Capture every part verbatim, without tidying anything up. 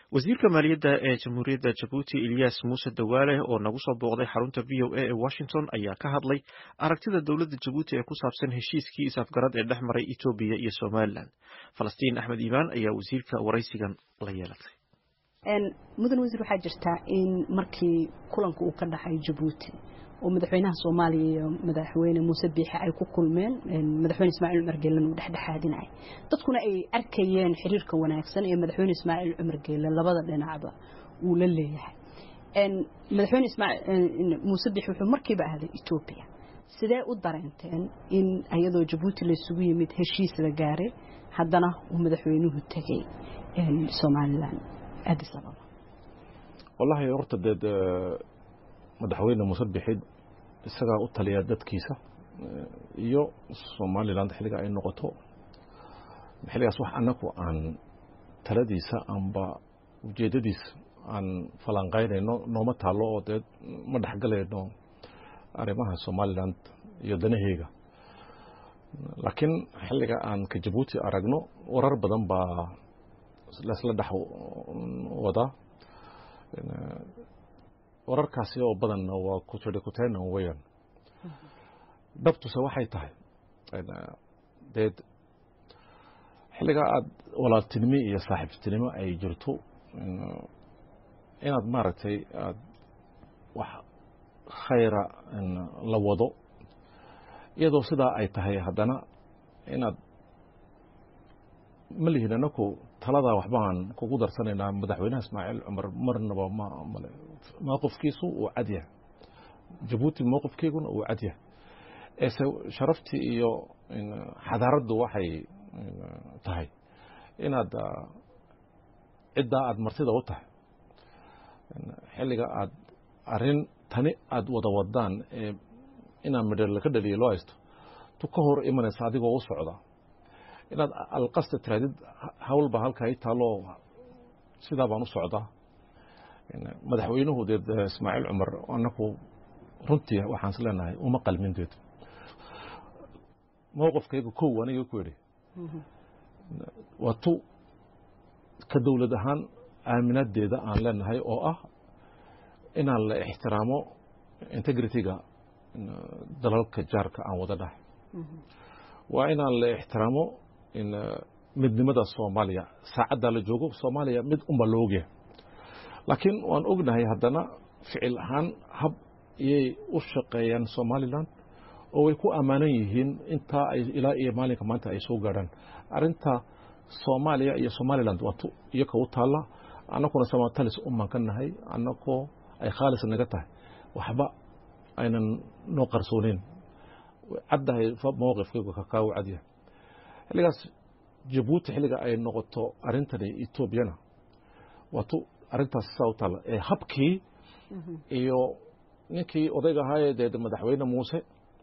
wasiirka maaliyadda ee jamhuuriyadda Jabuuti Ilyas Muuse Dawaale oo nagu soo booqday xarunta V O A ee Washington ayaa ka hadlay aragtida dowladda Jabuuti ee ku saabsan heshiiskii is-afgarad ee dhex maray Itoobiya iyo Somaliland. Falastiin Axmed Iimaan ayaa wasiirka waraysigan la yeelatay. een mudan wasiir waxaa jirta in markii kulanka uu ka dhaxay Jabuuti oo madaxweynaha Soomaaliya iyo madaxweyne Muuse Biixi ay ku kulmeen madaxweyne Ismaaciil Cumar Geelle uu dhexdhexaadinay dadkuna ay arkayeen xiriirka wanaagsan ee madaxweyne Ismaaciil Cumar Geelle labada dhinacba uu la leeyahay een madaxweyne Ismaaciil Muuse Biixi wuxuu markiiba aaday Itoobiya sidee u dareenteen in ayadoo Jabuuti la isugu yimid heshiis la gaaray haddana uu madaxweynuhu tagay een Somaliland Addis Ababa wallahi horta dad madaxweyne Muuse Biixi isaga u taliya dadkiisa iyo Somaliland xiliga ay noqoto xiligaas wax anaku aan taladiisa amba ujeedadiisa aan falanqaynayno nooma taalo oo dad ma dhaxgalayno arrimaha Somaliland iyo danaheega laakiin xiliga aan ka Jabuuti aragno warar badan baa la dhax wada wararkaasi oo badan waa ku jira ku taana weeyaan dabtusa waxay tahay deed xiliga aad walaaltinimo iyo saaxiibtinimo ay jirto inaad maaragtay aad wax khayra la wado iyadoo sidaa ay tahay haddana inaad malihinanku talada waxbaan kugu darsanaynaa madaxweynaha Ismaaciil Cumar marnaba ma male mowqifkiisu uu cad yahay Jabuuti mowqifkeeguna uu cad yahay ee sharafti iyo xadaaradu waxay tahay inaad cidda aad martida u tahay xilliga aad arin tani aad wada wadaan ee inaan midho ka dhaliyo loo haysto tu ka hor imanaysa adigoo u socda inaad alqasta tiraadid hawlba halka ay taalo sida baan u socdaa madaxweynuhu deed Ismaaciil Cumar anaku runtii waxaan isleenahay uma qalmin deed mowqifkaygu kow aniga ku yiri wato ka dawlad ahaan aaminadeeda aan leenahay oo ah inaan la ixtiraamo integrity-ga dalalka jaarka aan wada dhahay waa inaan la ixtiraamo in midnimada Soomaaliya saacada la joogo Soomaaliya mid uma looge laakiin waan ognahay haddana ficil ahaan hab ay u shaqeeyaan Somaliland oo way ku amaanan yihiin inta ay ilaa iyo maalinka maanta ay soo gaaraan arinta Soomaaliya iyo Somaliland wato iyaga u taala anakuna Soomaaliland umman kanahay anako ay khaalis naga tahay waxba aynan noo qarsoonin caddahay mowqifkaygu ka kaaw cadiya xiligaas Jabuuti xiliga ay noqoto arintani Etoobiyana wato arintaas sawtal ee habkii iyo ninkii odayga ahaayay madaxweyne Muuse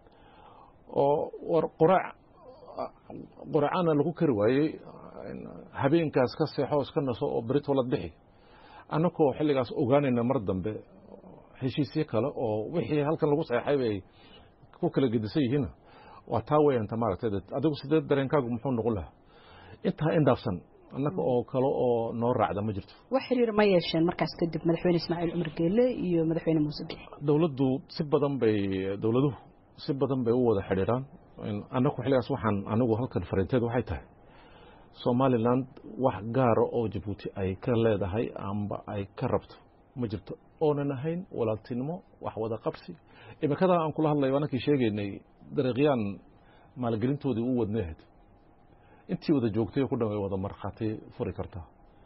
oo war quraac quraacana lagu kari waayay habeenkaas ka seexo iska naso oo berito la bixi anakoo xiligaas ogaanayna mar dambe heshiisyo kale oo wixii halkan lagu saxay bay ku kala gedisan yihiin waa taa weeyaan tamaartay adigu sidee dareenkaagu muxuu noqon lahaa inta indafsan annaka oo kale oo noo raacda ma jirto wax xiriir ma yeesheen markaas kadib madaxweyne Ismaaciil Cumar Geelle iyo madaxweyne Muuse Biixi dawladdu si badan bay dawladuhu si badan bay u wada xiriiraan annagu xiligaas waxaan anigu halkan fariinteed waxay tahay Somaliland wax gaar ah oo Jabuuti ay ka leedahay amba ay ka rabto ma jirto oonan ahayn walaaltinimo wax wada qabsi imikada aan kula hadlay waana sheegaynay dariiqyaan maalgelintoodii u wadneed intii wada joogtay ku dhameey wada marxaati furi karta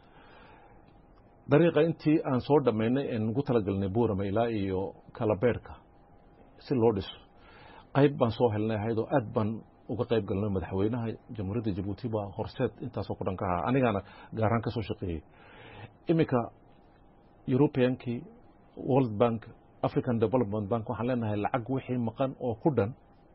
dariiqa intii aan soo dhameynay in ugu talagalnay Boorama ilaa iyo kala beerka si loo dhiso qayb baan soo helnay haydo aad baan uga qayb galnay madaxweynaha jamhuuriyadda Jabuuti baa horseed intaas oo ku dhanka ah anigana gaaraan ka soo shaqeeyay imika European-ki World Bank African Development Bank waxaan leenahay lacag wixii maqan oo ku dhan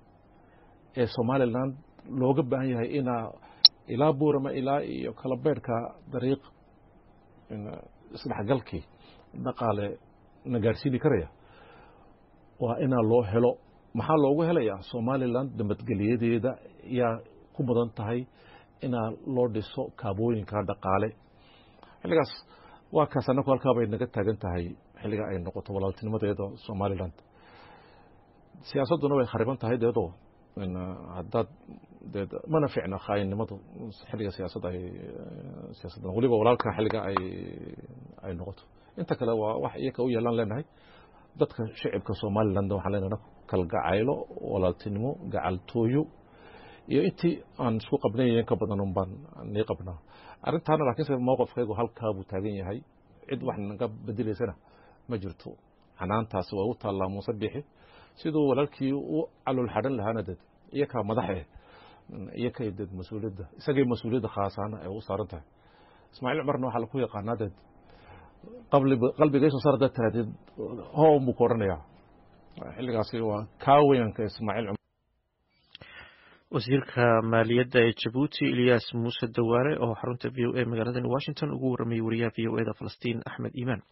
ee Somaliland looga baahan yahay ina ilaa Boorama ilaa iyo kala beerka dariiq in isdhaxgalkii dhaqaale nagaarsiini karaya waa ina loo helo maxaa loogu helayaa Somaliland nabadgeliyadeeda yaa ku mudan tahay ina loo dhiso kaabooyinka dhaqaale xiligaas waa kaas annagu halkaa bay naga taagan tahay xilliga ay noqoto walaaltinimadeeda Somaliland siyaasaduna way khariban tahay deedo haddaad mana fiicna khaayinimadu xilliga siyaasadda ay siyaasadda waliba walaalka xilliga ay ay noqoto inta kale waa wax iyaga u yeelan leenahay dadka shacabka Somaliland waxaan leenahay kalgacaylo walaaltinimo gacaltooyo iyo intii aan isku qabnayn ka badan baan nii qabnaa arrintaana laakiin mowqifkaygu halkaa buu taagan yahay cid wax naga bedelaysana ma jirto xanaantaas waa u taallaa Muuse Biixi sidoo walaalkii uu calul xadan lahaana dad iyaka madaxe iyaka dad mas'uuliyadda isagay mas'uuliyadda khaasana ay u saaran tahay Ismaaciil Umarna waxa la ku yaqaanaa dad qabli qalbigayso sarda tiraadid hoo mu koranaya xilligaasi waa kaaweynka Ismaaciil wasiirka maaliyadda ee Djibouti Ilyas Muuse Dawaale oo xarunta V O A magaalada Washington ugu warramay wariyaha V O A da Falastiin Axmed Iimaan